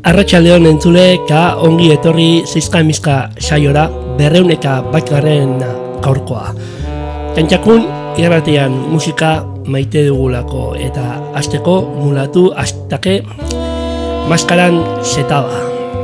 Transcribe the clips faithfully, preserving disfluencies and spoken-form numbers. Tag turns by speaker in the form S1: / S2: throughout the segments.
S1: Arratsaldeon entzule eta ongi etorri zizka emizka saiora berreuneka batgarren gaurkoa. Tantxakun irratian musika maite dugulako eta hasteko mulatu astake maskaran setaba.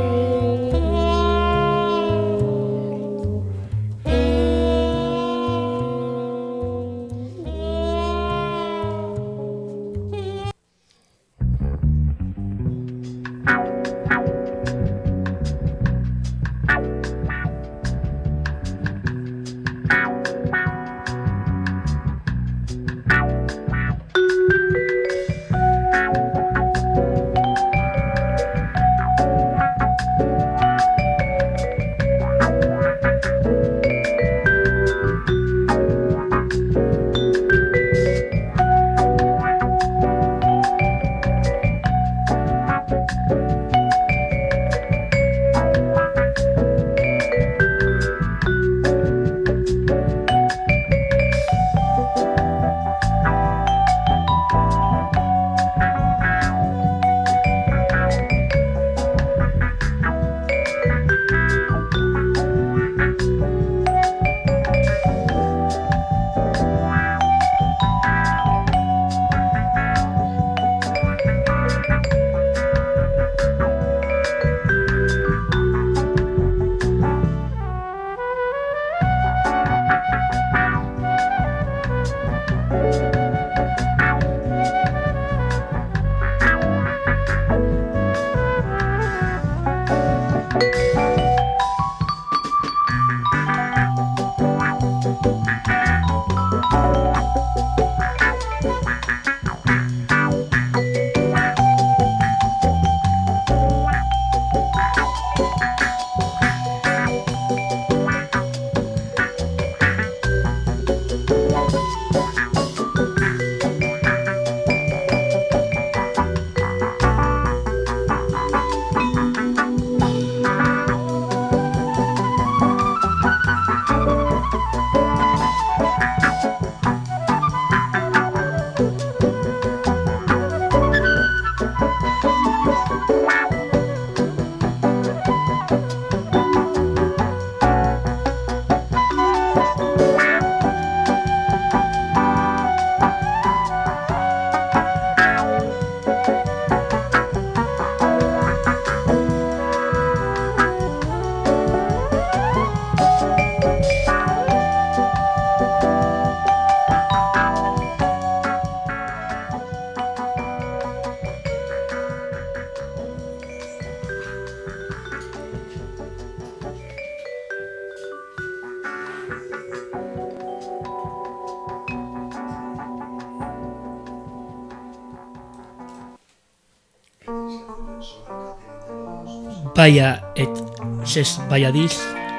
S1: Baia et ses baiadiz,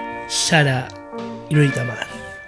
S1: Sara Iruitamar.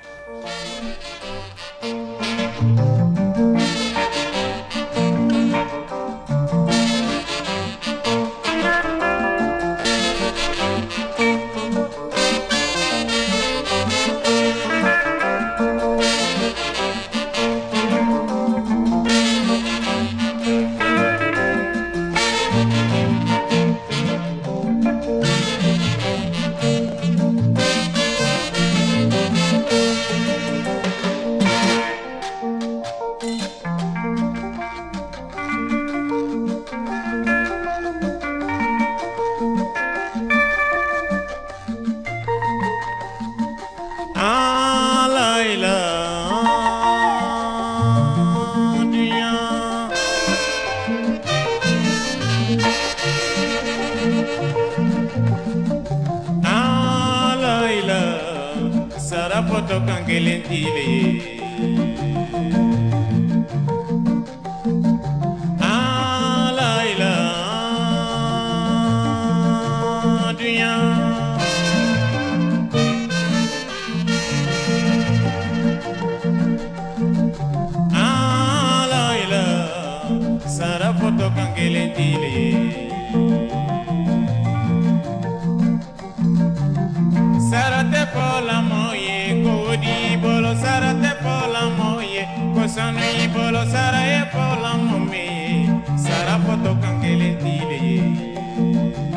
S2: Sanui polo sara e pola momi sara foto kankele tile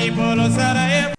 S2: y polo Sarajevo.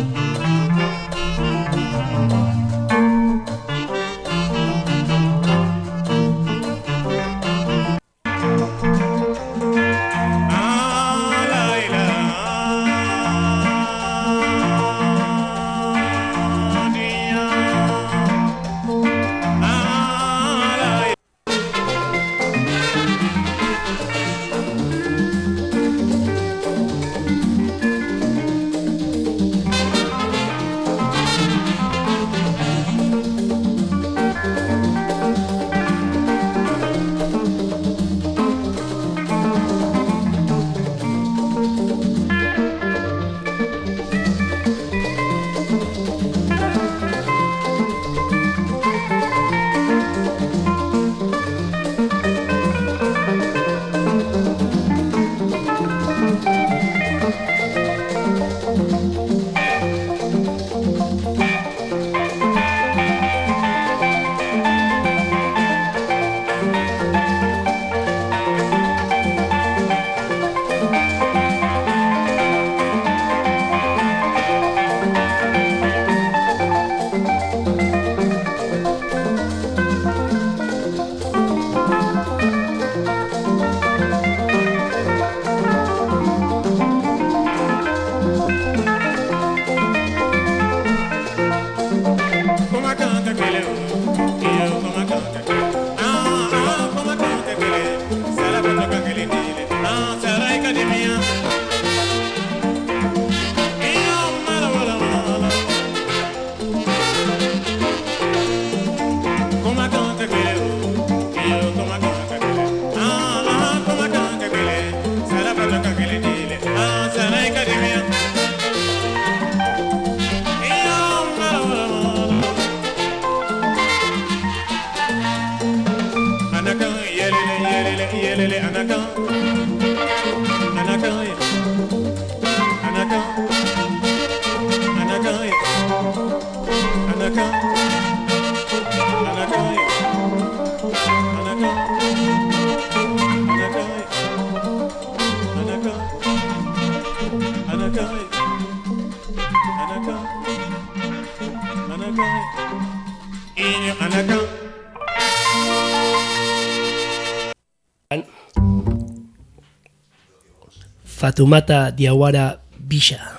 S1: Fatoumata Diawara Bisha.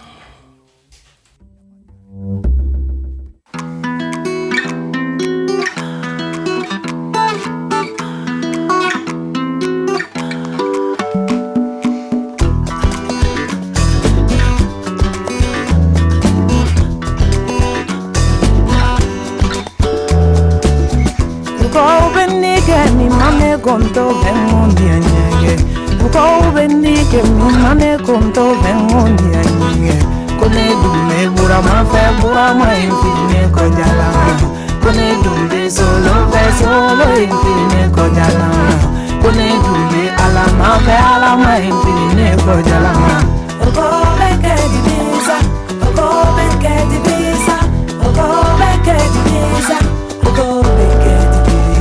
S3: Conto vengo un día ñegue, uko bendi que mi mane conto vengo un día ñegue. Kone dume bura ma fe bura ma infine ko jalama. Kone dume solo fe solo infine ko jalama. Kone dume ala ma fe ala ma infine ko jalama. Uko beke di visa, uko beke di visa, uko beke di visa, uko beke di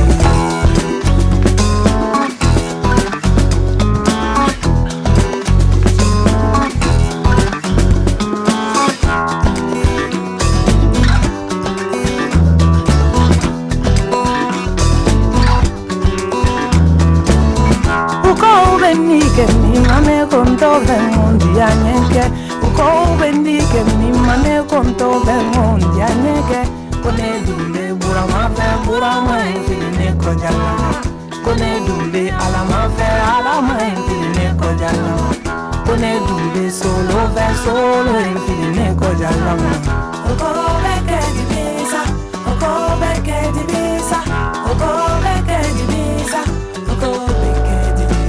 S3: que mi mane conto vengo un día ñeque, uko bendi que mi mane conto vengo un día ñeque. Kone dumbe bura ma fe bura ma infine ko jalama. Kone dumbe ala ma fe ala ma infine ko jalama. Kone dumbe solo fe solo infine ko jalama. Uko beke di visa, uko beke di visa, uko beke di visa, uko beke di visa.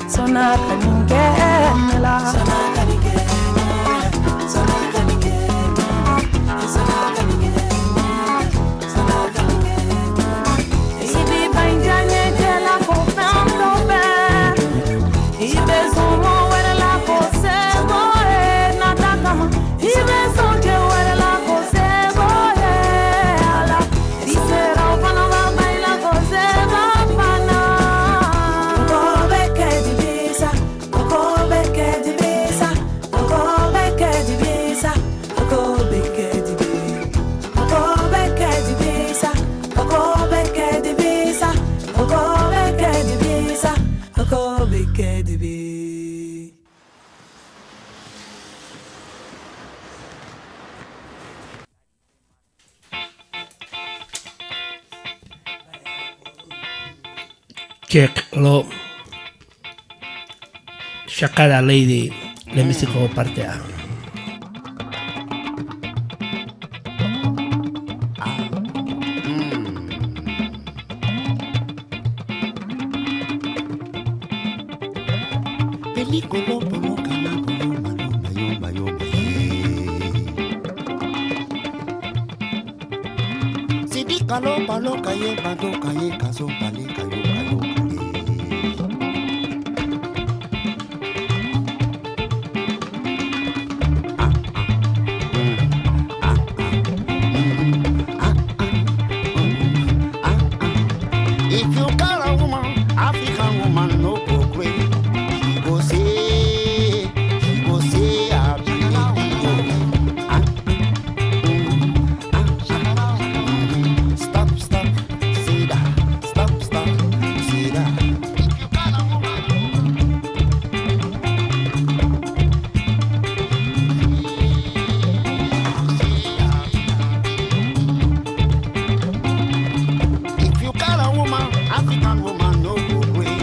S3: sona kaningenela sona kaningenela sona kaningenela sona kaningenela sona kaningenela ibi banjanye jela ko fando be ibe somo wala la ko se go e natakama ibe sonje wala la ko se go e ala disera fana va baila ko se va fana ko beke di visa ko beke di visa ko beke di visa ko beke di visa ko beke di visa ko beke di visa ko beke di visa ko beke di visa.
S1: Check lo Shakara Lady le musico parte A.
S4: Película polo cana polo maloma yomba yomba Sidi kalo palo kaye bado kaye kaso pale kayo kayo kaye If you call a woman, African woman, no go great. She go say, she go say, I be the ah, mm, ah, ah, mm. Stop, stop, say that. Stop, stop, say that. If you call a woman, if you call a woman, African woman, no go great.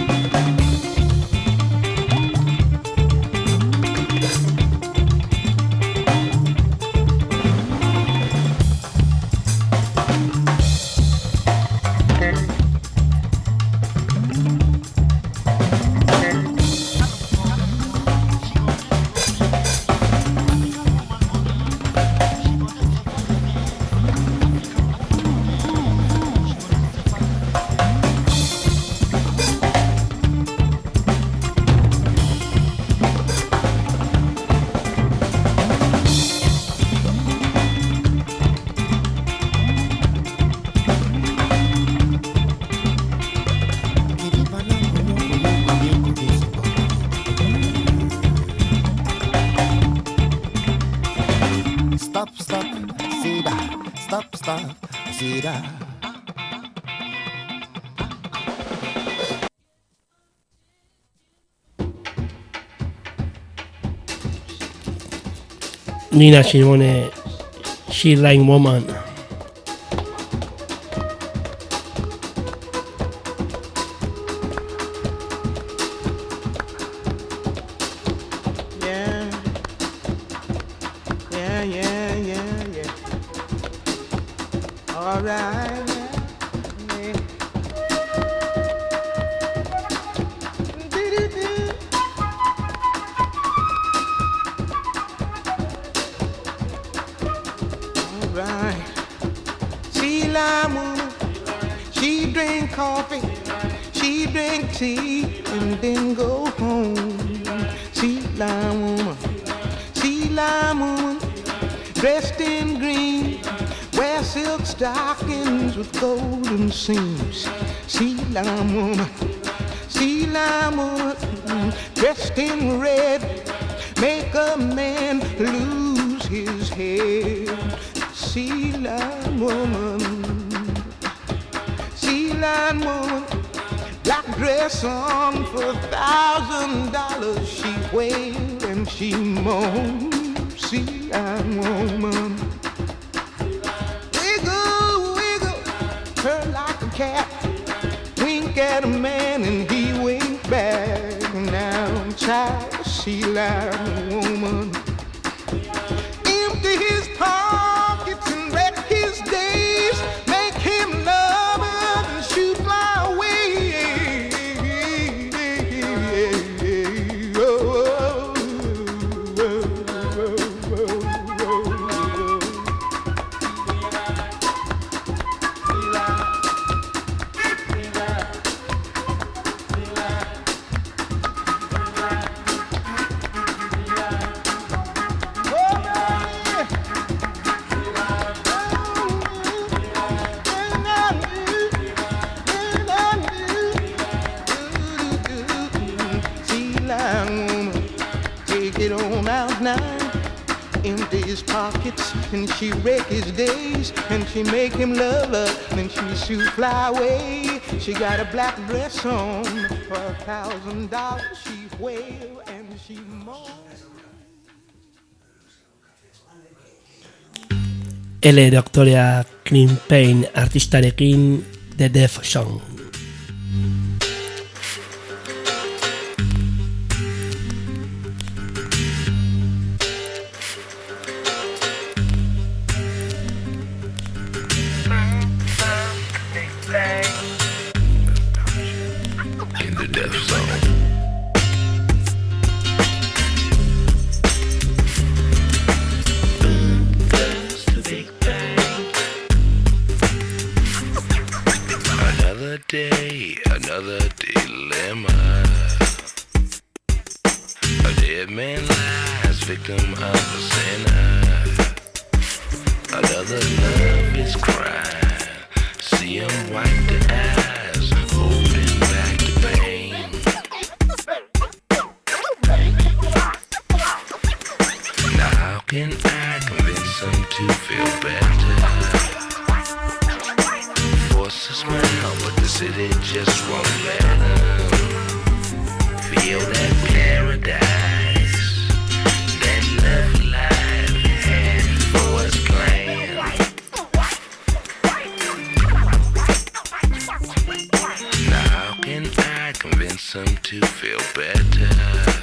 S4: Stop, stop, say that. Stop, stop, say that.
S1: Nina Simone, She Like Woman.
S2: Yeah, yeah, yeah, yeah, yeah. All right. Yeah. Do-do-do. All right. She like woman. She drink coffee. She drink tea and then go home. She like woman. She like woman. Dressed in green. Wear silk stockings with golden seams. She like woman. She like woman. Dressed in red. Make a man lose his head. She like woman. She like woman. Black dress on for a thousand dollars. She wailed and she moaned. She like woman. Wiggle, wiggle, her like a cat. Wink at a man and he wink back. Now, child, she like a woman. Empty his pockets and wreck his days. Make him love her and shoot fly away. sit on out nine, empty his pockets, and she wreck his days, and she make him love her, and she shoot fly away. She got a black dress on for a thousand dollars. She wail and she moan.
S1: Ele doktorea Clint Payne artistarekin The Death Song.
S5: Day, another dilemma. A dead man lies, victim of a sinner. Another love is crying. See him wipe the eyes, holding back the pain. Now how can I convince him to feel better? Force a smile, but the city just won't let him feel that paradise, that love life had for us planned. Now how can I convince him to feel better?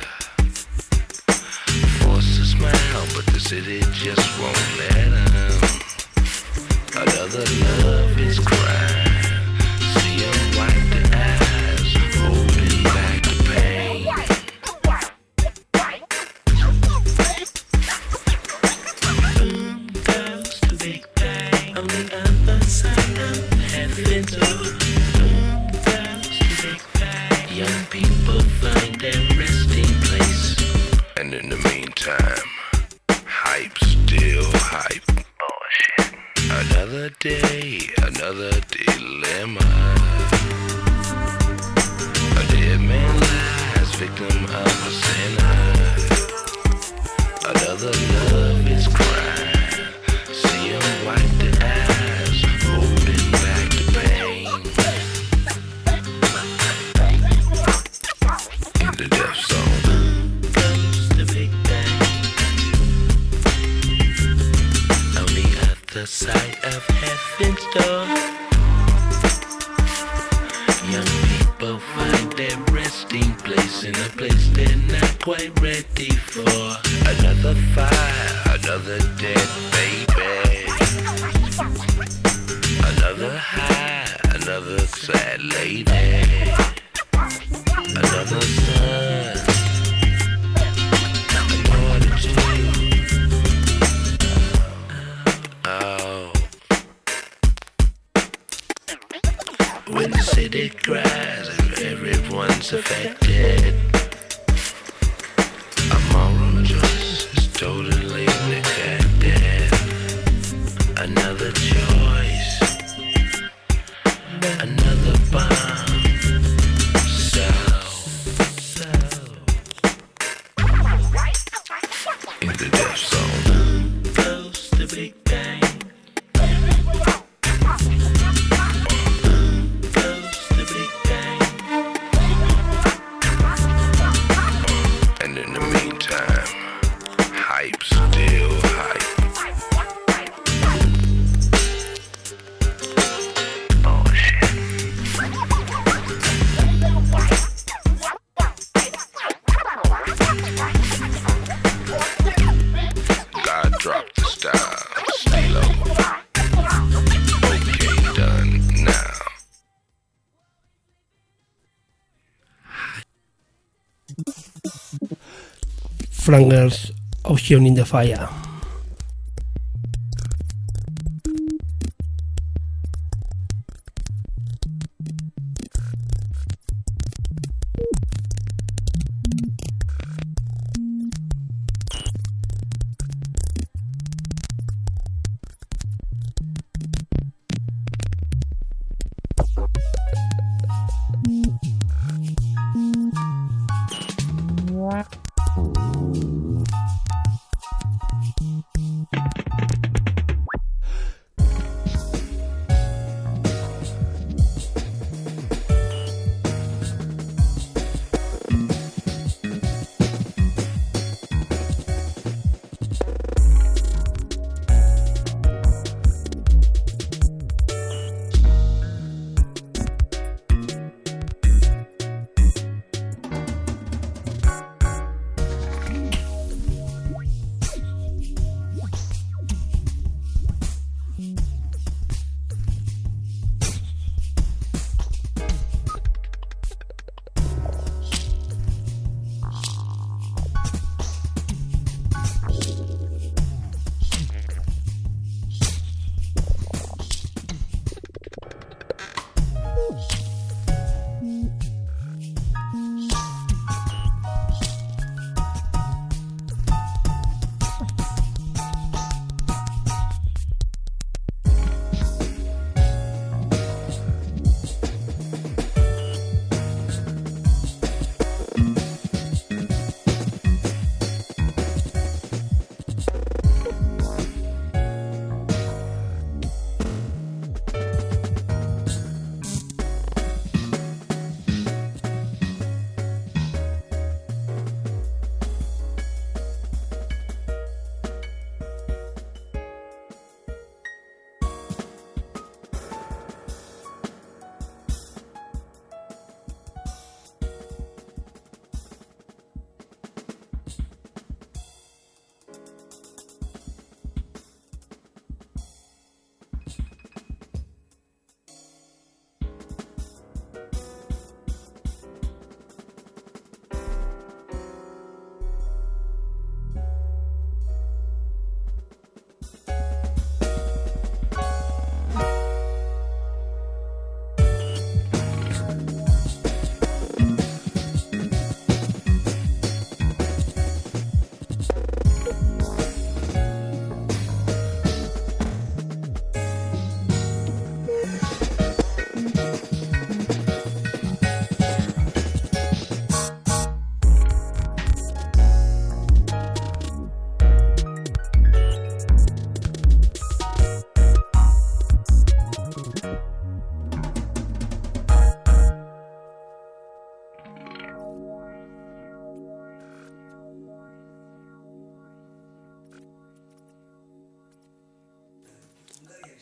S5: Force a smile, but the city just won't let him. Another love is crying. See him wipe the eyes, holding back the pain. Boom goes the big bang on the other side of heaven. Boom goes the big bang. Young people find their resting place. And in the meantime, hype still hype. Another day, another dilemma. A dead man lies, victim of a sinner. Another love is crying. See him wipe the eyes, holding back the pain. In the death zone goes the big bang. On the other side of heaven's door, young people find their resting place in a place they're not quite ready for. Another fire, another dead baby. Another high, another sad lady. Another son, another two. Oh. When the city cries and everyone's affected, a moral choice is totally neglected. Another choice, another bomb. So, so in the death zone goes the big bang. And in the meantime, hype still hype. Oh shit. God dropped the style, Stilo. Okay, done now.
S1: Flangers, Ocean in the Fire.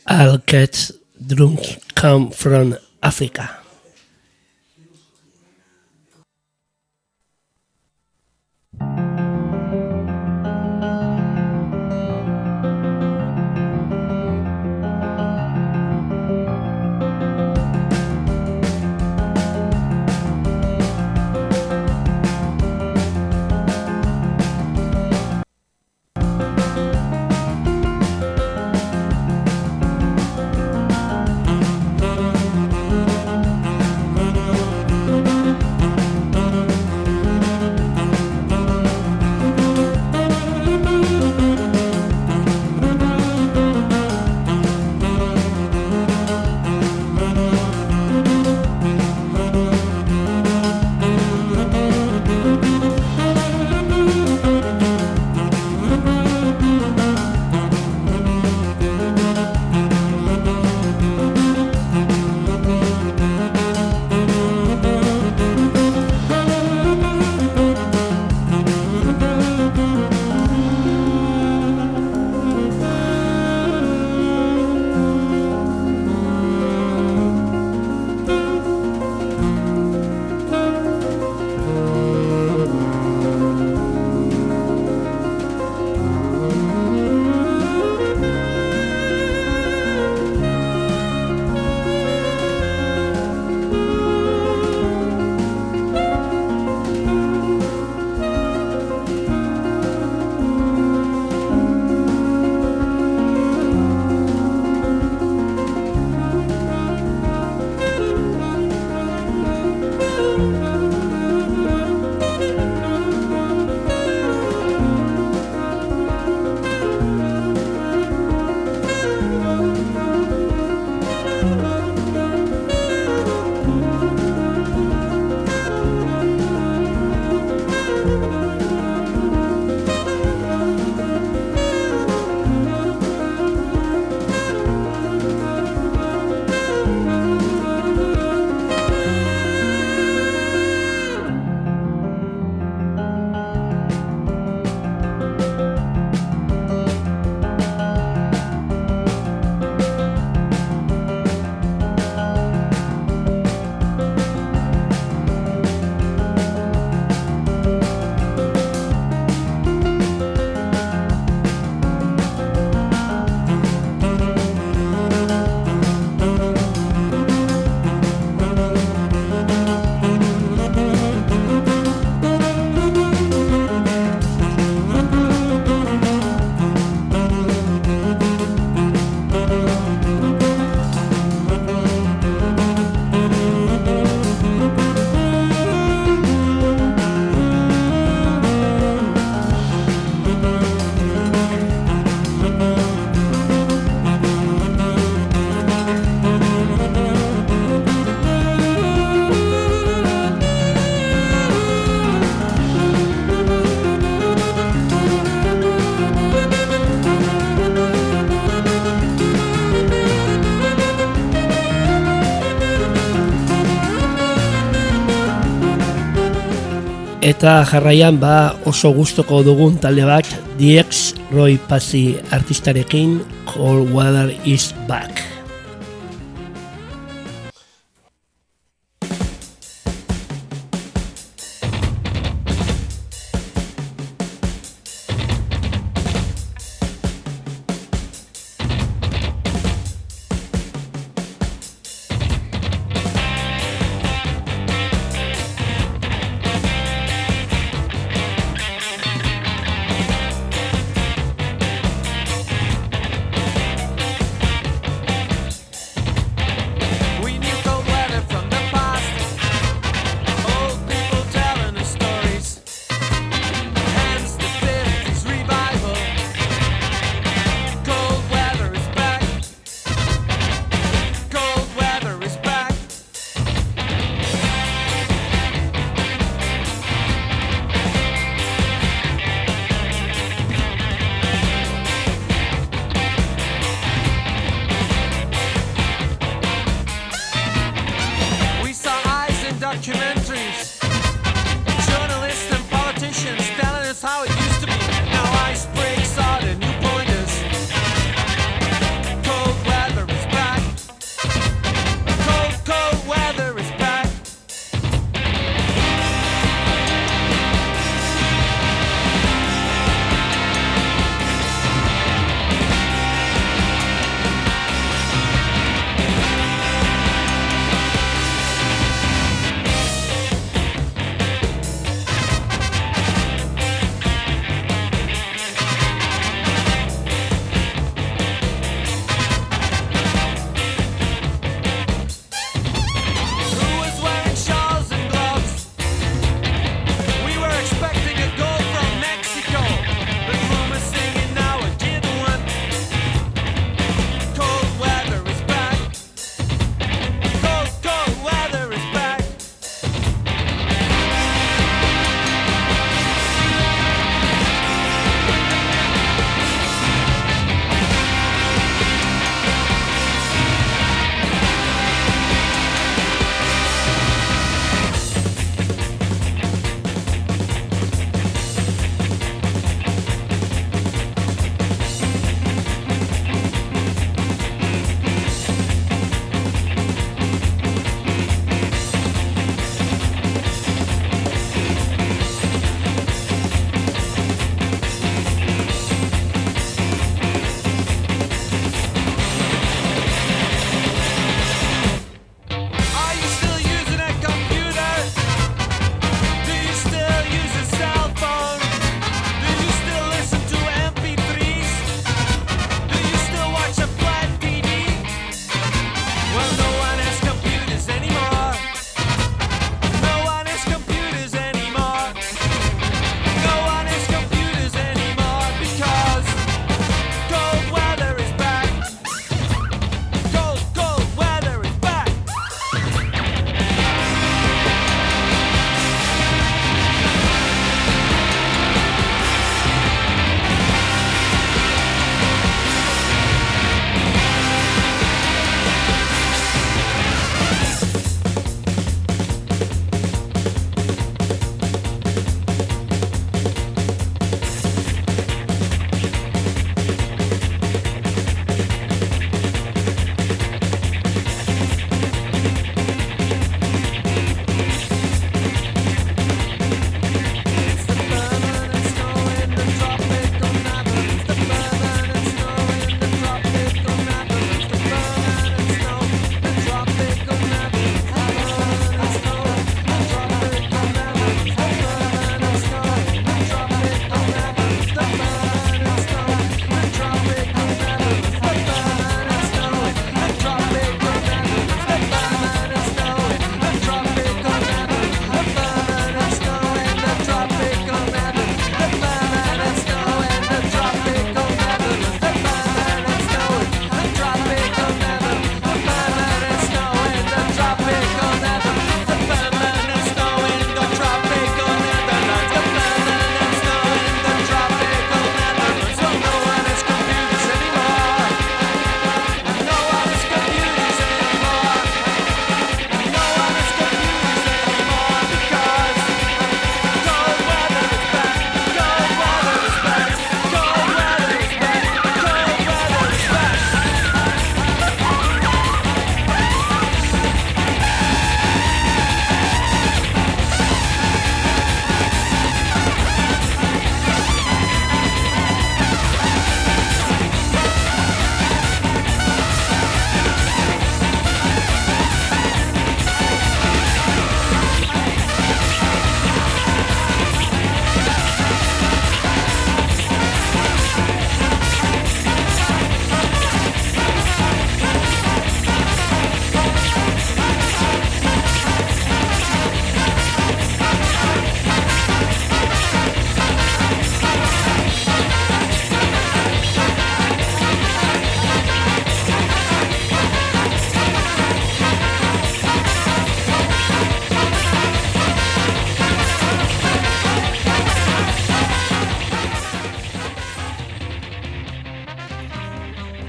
S1: All cats drunk come from Africa. Eta jarraian ba oso gustoko dugun talde bat, The X Roy Passy artistarekin, Cold Weather is Back.
S6: Cold weather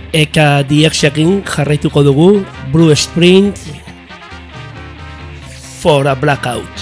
S1: Eka Diexekin jarraituko dugu Bruce Springsteen For a Blackout.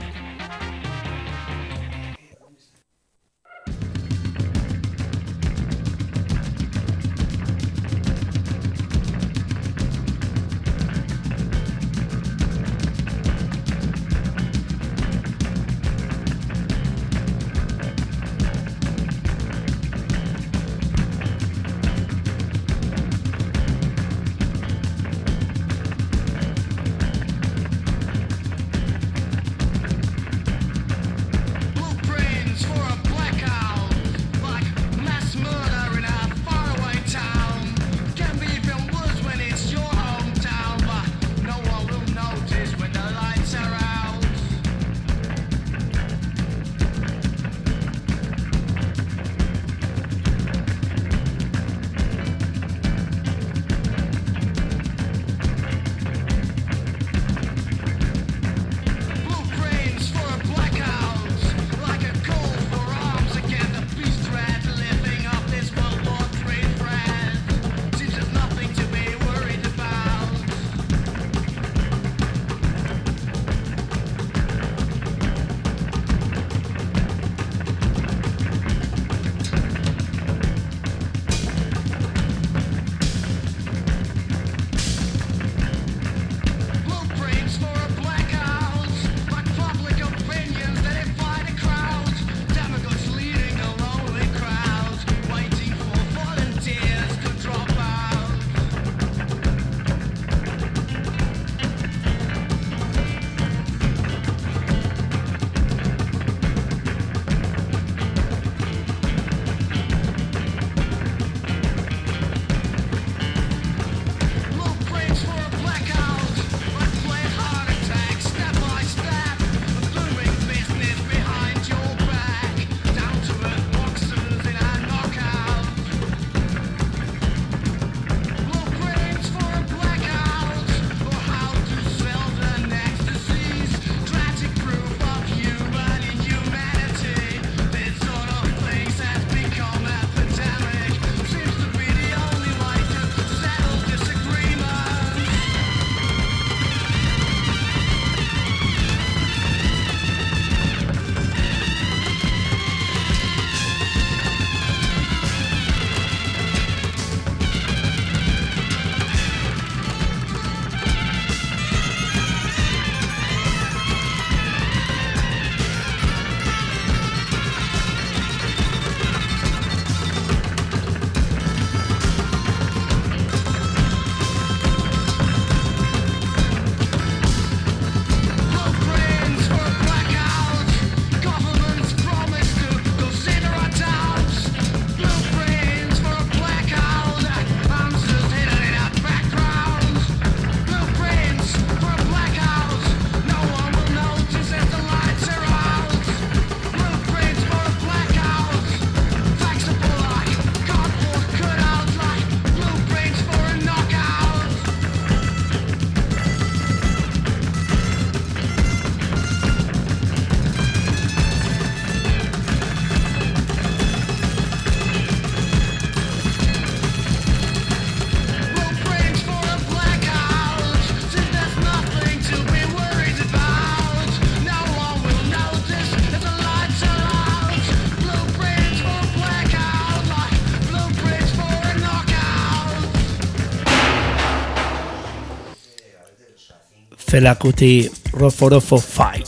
S1: Fela Kuti Roforofo Fight.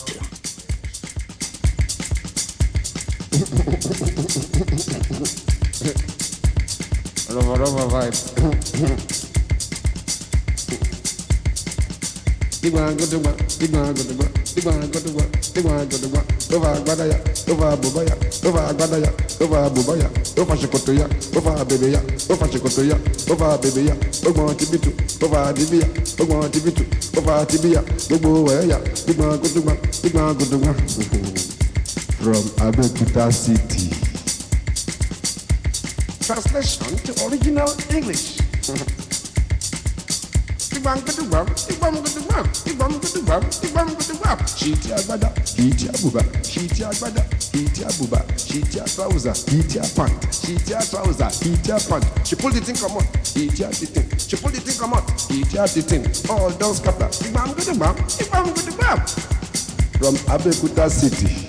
S6: Roforofo Fight. Digwa go to work, digwa go to work, digwa go to work, digwa go to work. Over Badaya, over Bubaya, over Badaya, over Bubaya, over Shikotoya, over Baby, over Shikotoya, over Baby, over Tibitu, over Divia, over Tibitu, over Tibia, Gobo Waya, digwa go to work, digwa go to work. From Abeokuta City. Translation to original English. bang with the bang, the bang with the bang, the bang with the bang, the bang with the bang. Sheet ya bada, heat ya buba, sheet ya bada, heat ya buba, sheet ya trouser, heat ya pant, sheet ya trouser, heat ya pant. She pull the thing come out, heat ya the thing. She pull the thing come out, heat ya the thing. All down scatter, the bang with the bang, the bang with the bang. From Abeokuta City.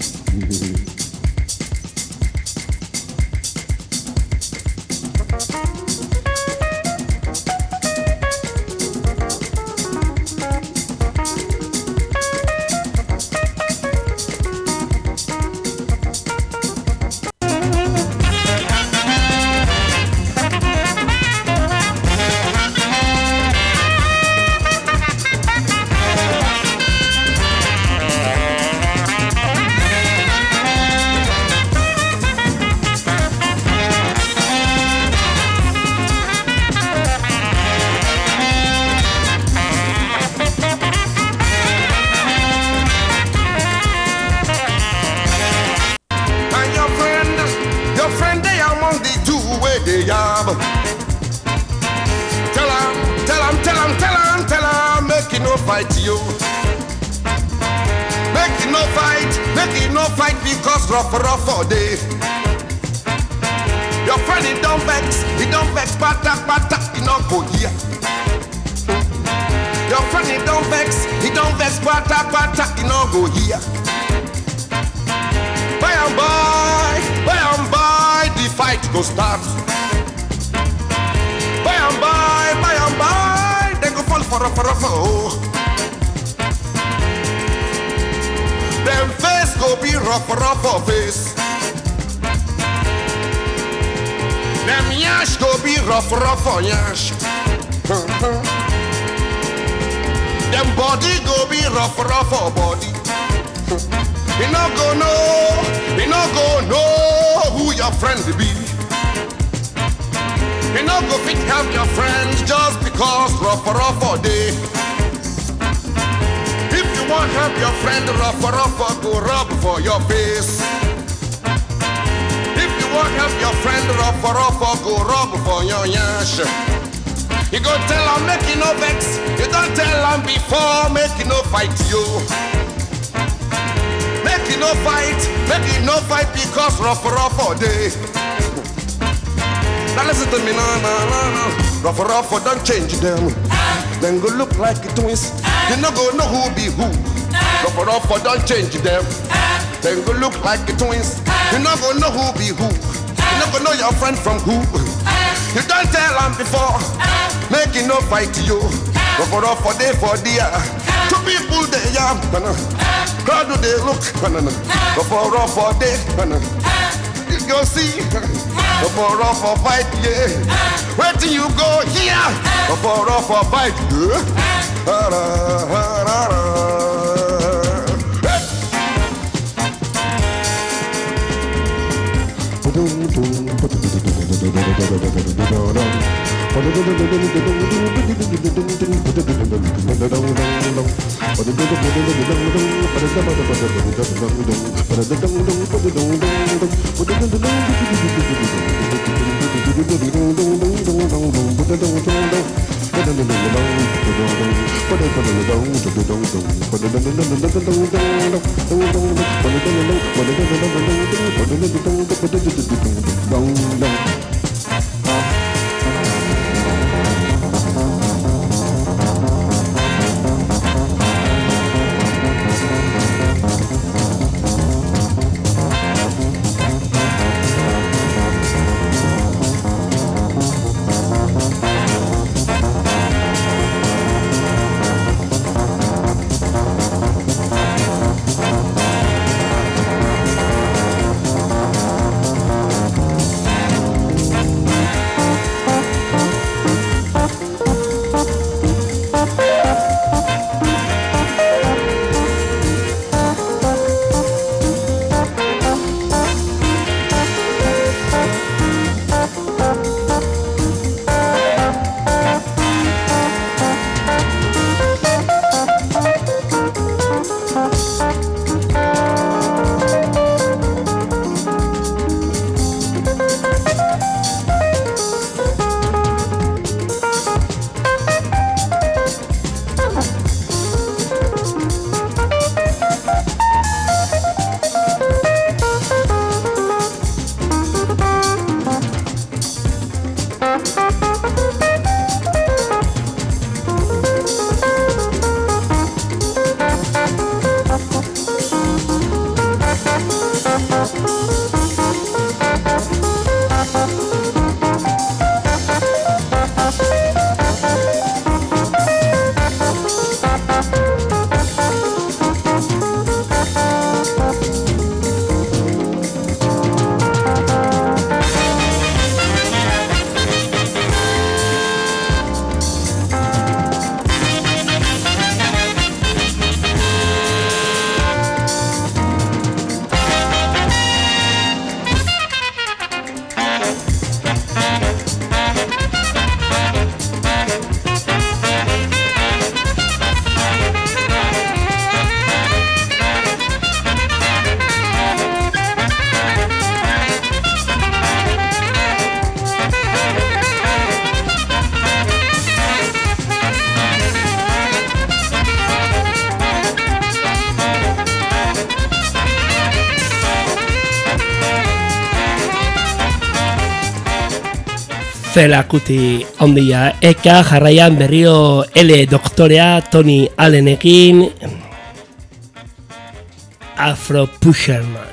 S7: Rough, rough all day. Your friend, he don't vex, he don't vex, pata, pata, he not go here. Your friend, he don't vex, he don't vex, pata, pata, he not go here. By and by, by and by, the fight go start. By and by, by and by, they go fall for a, for a, for oh. Them face go be rough, rough for face. Them yash go be rough, rough for yash. Them body go be rough, rough for body. You no go know, you no go know who your friend be. You no go fit help your friends just because rough, rough for day. Want help your friend, rough, rough, go rub for your face. If you want help your friend, rough, rough, go rub for your yash. You go tell him, make you no vex. You don't tell him before, make you no fight you. Make you no fight, make you no fight because rough, rough all day. Now listen to me, no, no, no, no. Rough, rough, don't change them. Then go look like twins. You no go know who be who. Rough rough, don't change them. Then go look like twins. You no go know who be who. You no go know your friend from who. You don't tell them before. Make it no fight you. Rough rough, day for dear. Two people they yam. Crowd do they look. Rough rough, day. You go see. Rough rough, fight yeah. Where do you go here? Rough rough, fight yeah. Ha, ra, ha, ra, ra.
S1: Fela Kuti ondia, eka jarraian berrio L doktorea Tony Allenekin Afro Pusherman.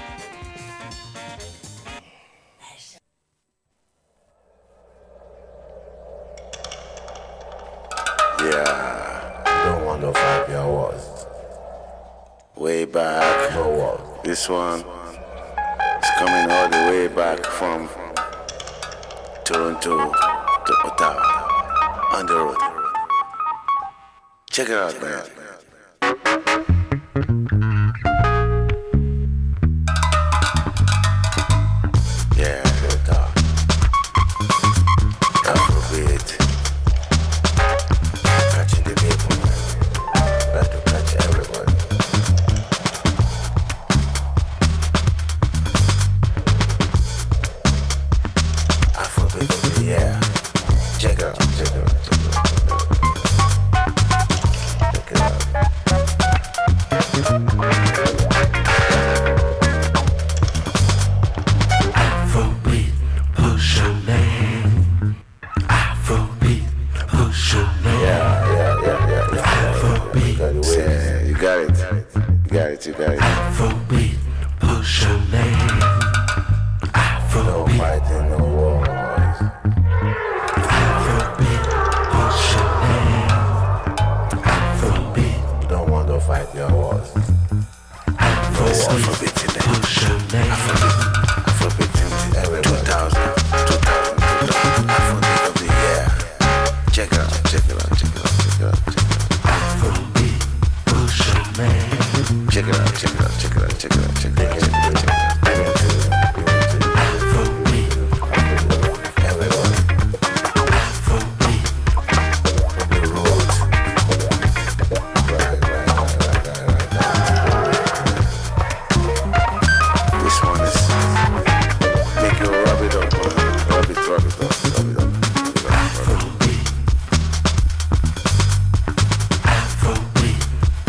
S8: Way back, this one is coming all the way back from Toronto to Ottawa on the road. Check it out, man. Yeah, good dog. Afrobeat. Catching the people, man. Got to catch everybody. Yeah, check it out, check it out, check it out. Check it out.
S5: Afrobeat, push your name. Afrobeat, push your name.
S8: Yeah, yeah, yeah, yeah, yeah.
S5: Afrobeat,
S8: yeah, you got it, you got it, you got it.
S5: Afrobeat, push your name.
S8: No fighting, no war. Fight your wars. There's Afrobeat in there. Afrobeat, Afrobeat in there. two thousand, two thousand, Afrobeat of the year. Check it out, check it out, check it out, check it out, check it out.
S5: Afrobeat, push your man.
S8: Check it out, check it out, check it out, check it out, check it out, check it out, check it out.
S5: Afrobeat,
S8: everyone.
S5: Afrobeat,
S8: the road. Right, right. This one is make you rub it up, rub it, rub it up, rub it up.
S5: Afrobeat, Afrobeat,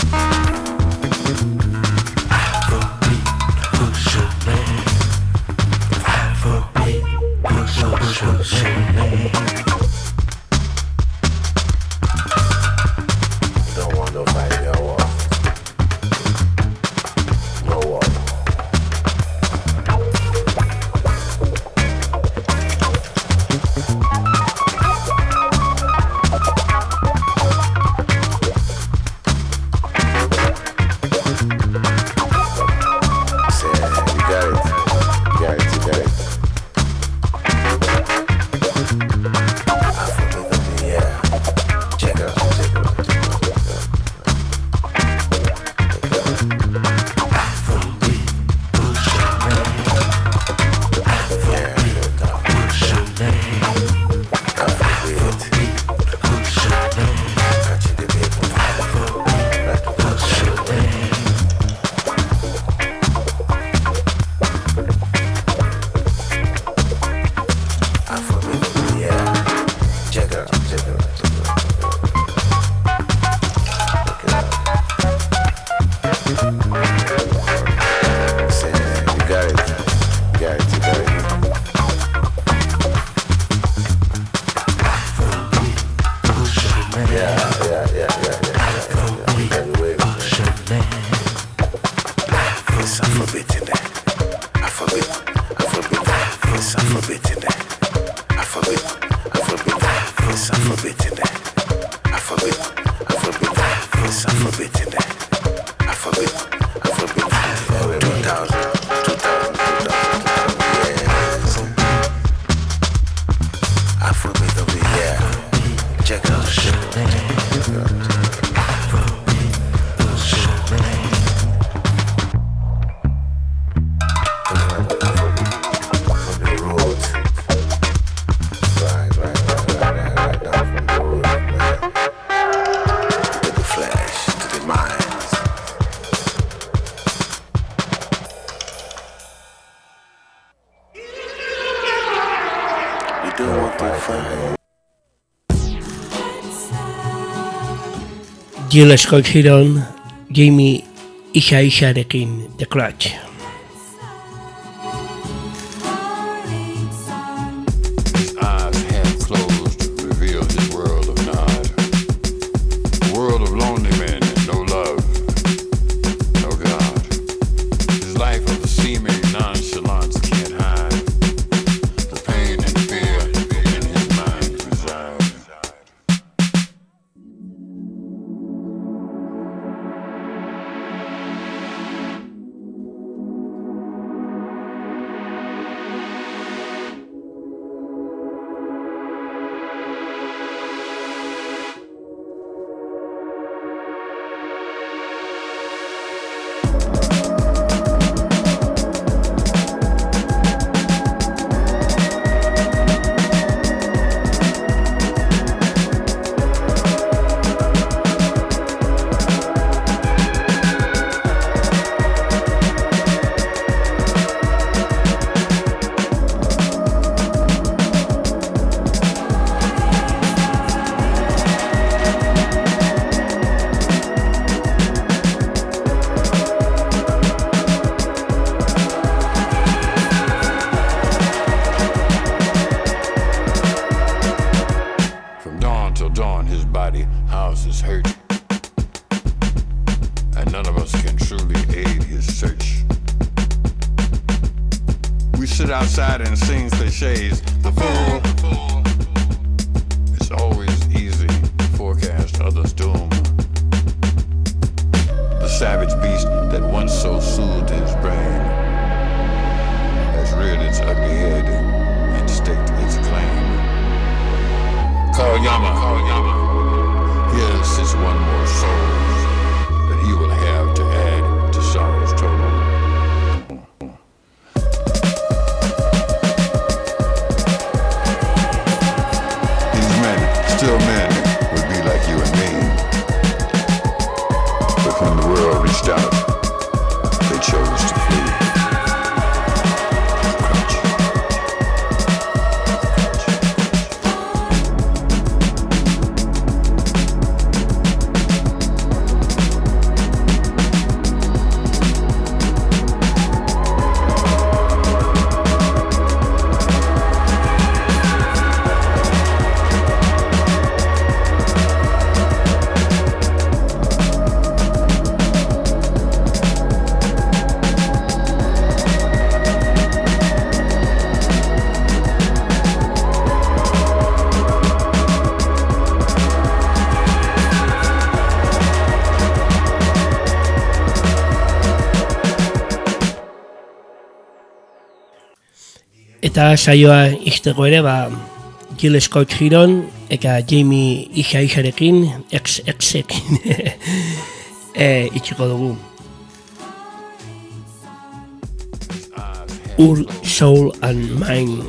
S5: Afrobeat, push your name. Afrobeat, push your, push your name.
S8: Don't want to fight your war. No war.
S1: Jill Scott Heron, Jamie Isha Isharekin, The Crutch.
S8: I've
S9: sings cliches. The fool. It's always easy to forecast others' doom. The savage beast that once so soothed his brain has reared its ugly head and staked its claim. Koyama, Koyama, here's his one more soul that he will have to add to sorrow's total. These men, still men, would be like you and me. But when the world reached out, they chose to flee. Crunch.
S1: Eta saioa izteko ere, ba, Jill Scott Heron eta Jamie Isa Isarekin, ex-exekin, e, itxiko dugu. Ur, Soul and Mind.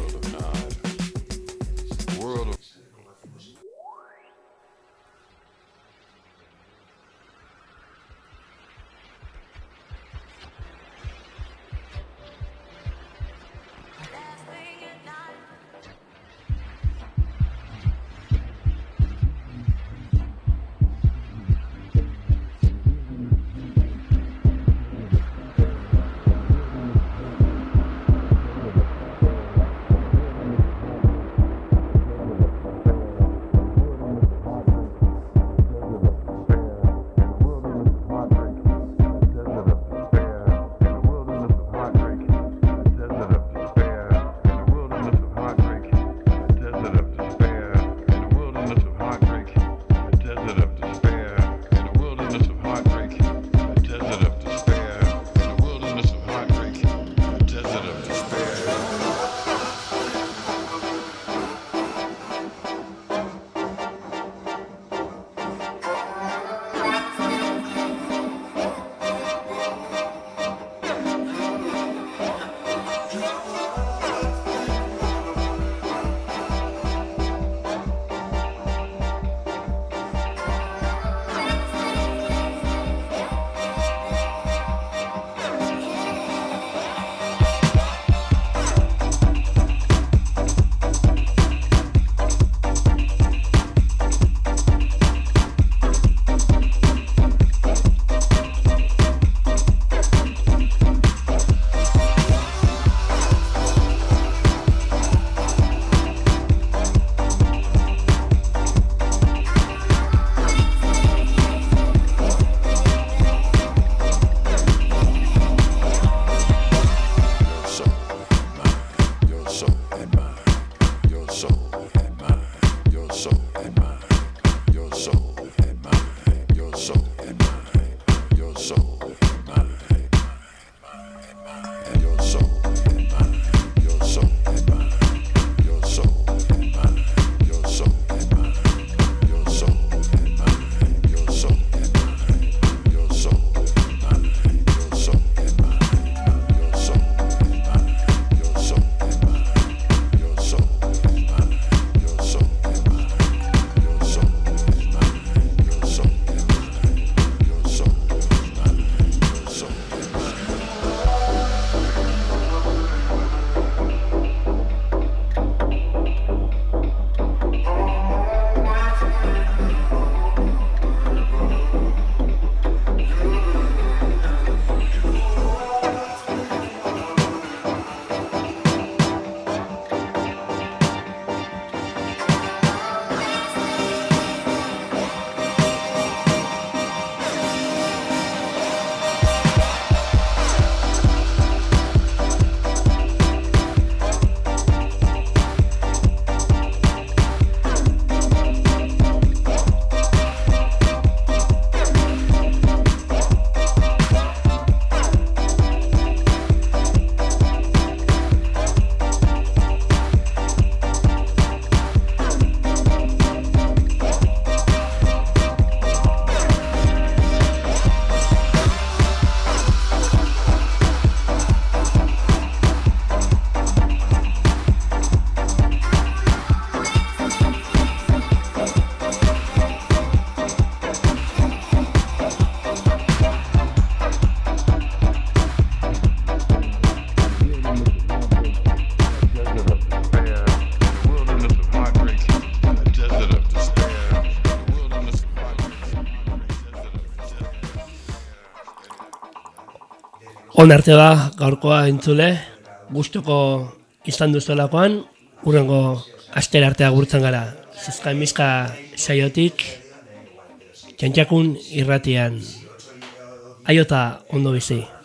S1: On arte da gaurkoa entzule, gustuko izan duzulakoan, urrengo astera arte agurtzen gara. Zizka emizka saiotik, txantxakun irratian. Aiota ondo bizi.